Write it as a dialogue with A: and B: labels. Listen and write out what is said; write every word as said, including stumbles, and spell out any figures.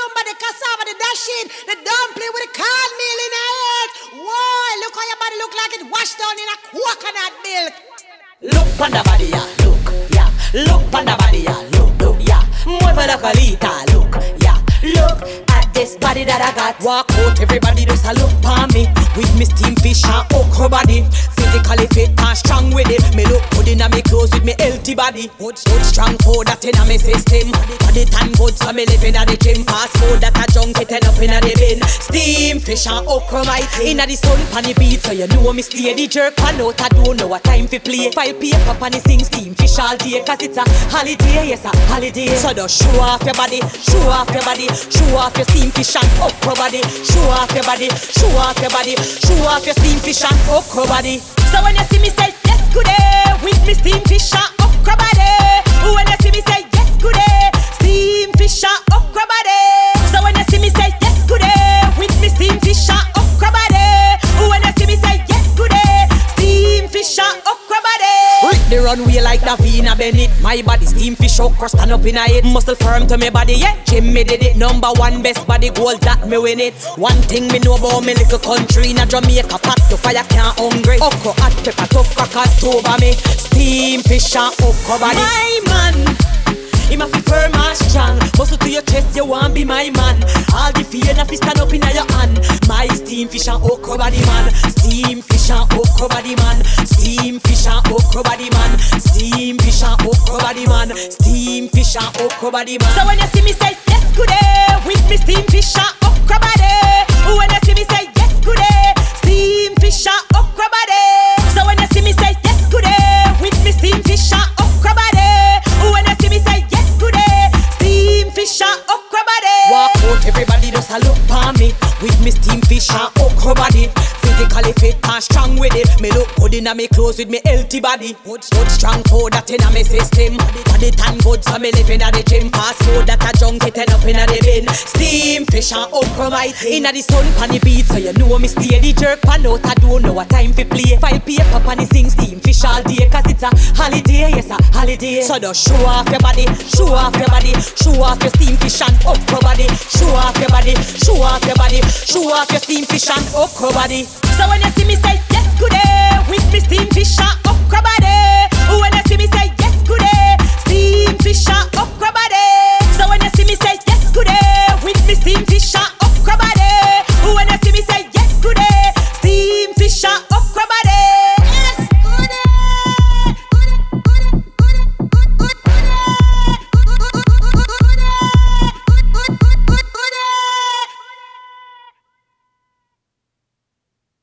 A: cucumber, the cassava, the dasheen, the dumpling with the cornmeal in it. Whoa, look how your body look like it washed down in a coconut milk.
B: Look on the body, yeah, look, yeah. Look on the body, yeah, look, look, yeah. Mueve la colita, look, yeah. Look at this body that I got. Walk out, everybody just a look on me. With me steam fish and okra body. Physically fit and strong with it. Me look good in a me clothes with me healthy body. Good, good, strong food that in a me system. Body tan good so me living at the gym. Fast food that a junk it end up in a the bin. Steam fish and okra my thing. Inna the sun pan the beat so you know me steady. Jerk pan out I don't know what time fi play. File paper pan the sing steam fish all day. Cause it's a holiday, yes a holiday. So just show off your body, show off your body. Show off your steam fish and okra body. Show off your body, show off your body. Show off your steam fish and okra body. So when you see me say yes good day, with me steam fish and okra body. When you see me say yes good day, steam fish and okra body. So when you see me say yes good day, with me steam fish and okra body. When you see me say yes good day, steam fish and okra body. Rip the runway like Davina Bennett. My body steam fish okra stand up in a it. Muscle firm to me body, yeah. Jim me did it. Number one best body gold that me win it. One thing me know about me little country. In a Jamaica pot to fire can't hungry. Okra hot pepper tough crackers over me. Steam fish and okra body. My man, him a fi firm and strong. Muscle to your chest, you want be my man. All the fear na fi stand up in your hand. My steam fish and okra body man. Steam fish and okra body man. Steam fish and okra body man. Steam fish and okra body man. Steam fish and okra body man. So when you see me say yes good day, with me steam fish and okra body. When you see me say yes good day, steam fish and okra body. So when you see me say yes good day, with me steam fish and okra body. When you see me say yes good day, steam fish and okra body. Walk out, everybody just a look on me. With me steam fish and okra body. Physically fit and strong with it. Me look good in a me clothes with me healthy body. Good, good strong food that in a me system. Body tan good so me living at the gym. Fast food that a junk it end up in a the bin. Steam fish and okra my thing. Inna the sun pan the beat so you know me steady. Jerk pan out I don't know what time fi play. File paper pan the sing steam fish all day. Cause it's a holiday, yes a holiday. So just show off your body, show off your body. Show off your steam fish and okra body. Show off your body, show off your body. Show off your steam fish and okra body. So when you see me say yes good day, with me steam fish and okra body. When you see me say